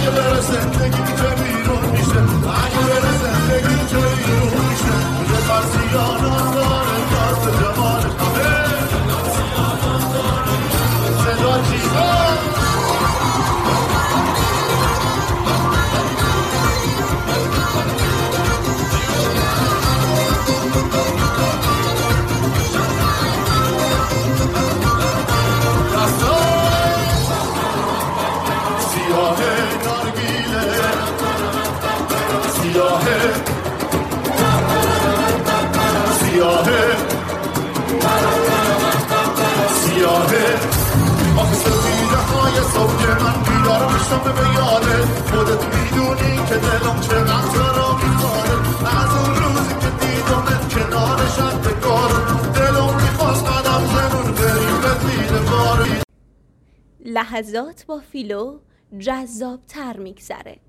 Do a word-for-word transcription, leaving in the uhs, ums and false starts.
اگه بره زندگی که بیرون میشه، اگه بره زندگی که بیرون میشه، یه فرسیانان داره کاست جمال همه صدا جیبان سیاهه سیاهه سیاهه آخه سفیده های صبح من بیدار میشم به یاده خودت میدونی که دلم چقدر تو رو میخواره از اون روزی که دیدمت کنار شب کار دلم میخواست قدم زنون بریم به دیده باری. لحظات با فیلو جذاب تر میگذره.